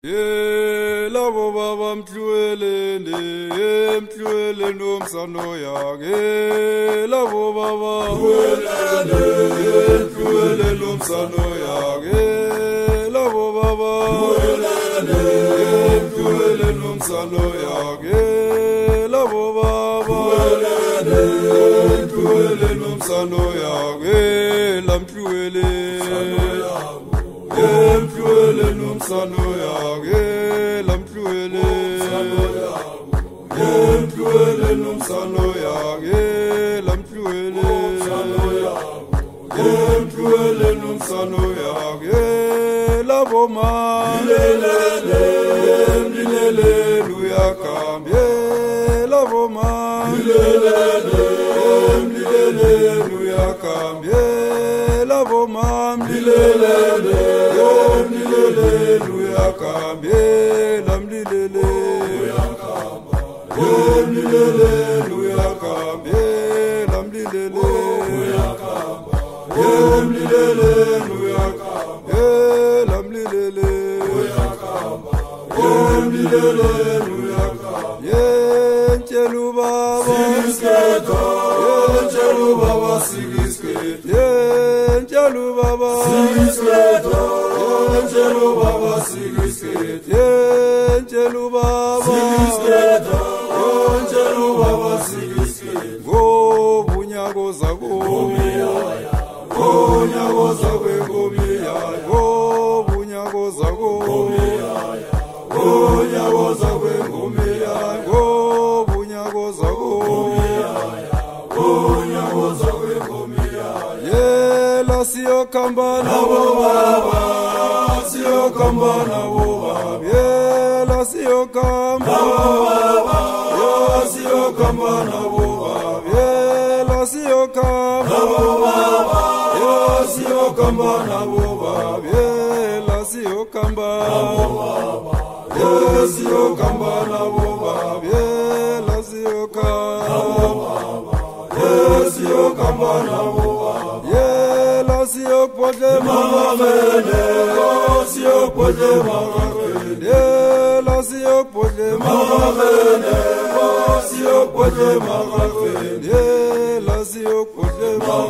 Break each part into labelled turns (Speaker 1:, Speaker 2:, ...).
Speaker 1: Labo baba mtluele nomsano yake labo baba mtluele nomsano yake labo baba mtluele nomsano yake labo baba mtluele nomsano yake lamtluele Mtluele nomsano yake lamtluele Mtluele nomsano yake lamtluele Mtluele nomsano yake laboma Mlilele luyakambye laboma Mlilele luyakambye laboma Mlilele luyakambye lamlilele luyakambye lamlilele luyakambye lamlilele yentshelu baba yentshelu baba sikisketo yentshelu baba sikisketo yentshelu baba sikisketo yentshelu baba sikisketo yentshelu baba sikisketo ngobunyako zako ngobunyako zako ngobunyako zako ngobunyako zako ngobunyako zako ngobunyako zako yela siyokamba nabo baba siyokamba nabo baba yela siyokamba baba yela siyokamba nabo baba yela siyokamba baba yela siyokamba nabo baba yela siyokamba baba yela siyokamba nabo baba yela siyokamba baba yela siyokamba nabo baba yela siyokpodle magafele siyokpodle magafele yela siyokpodle magafele siyokpodle magafele yela siyokpodle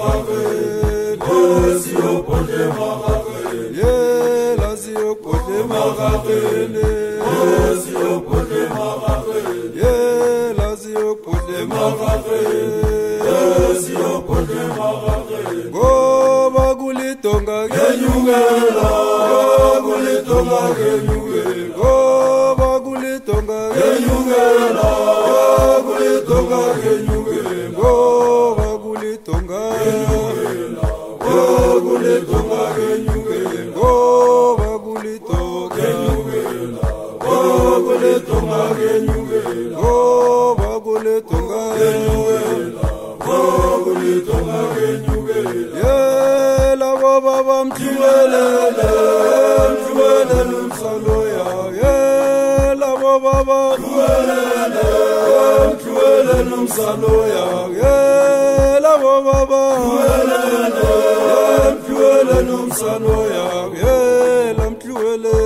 Speaker 1: magafele siyokpodle magafele yela siyokpodle magafele siyokpodle magafele yela siyokpodle magafele siyokpodle magafele ngoba kulitonga kenyukela kulitonga kenyukela ngoba kulitonga kenyukela kulitonga kenyukela ngoba kulitonga kenyukela kulitonga kenyukela ngoba kulitonga kenyukela kulitonga kenyukela ngoba kulitonga kenyukela kulitonga kenyukela yela baba mtluele nomsano yake yela baba mtluele nomsano yake yela baba mtluele nomsano yake yela mtluele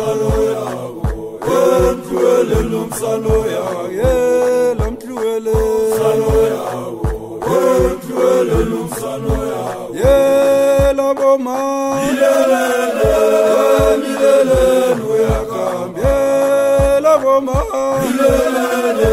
Speaker 1: mtluele nomsano yake yela mtluele mtluele nomsano yake yela boma milele luyakambye yela boma milele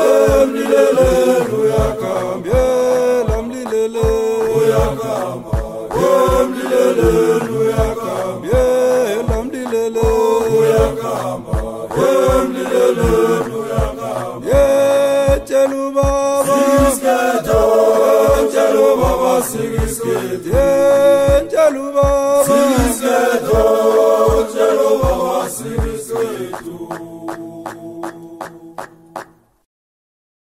Speaker 1: luyakambye lamlilele luyakamba milele luyakambye lamlilele luyakamba milele luyakambye yentshelu baba sikisketo yentshelu baba sikisketo yentshelu baba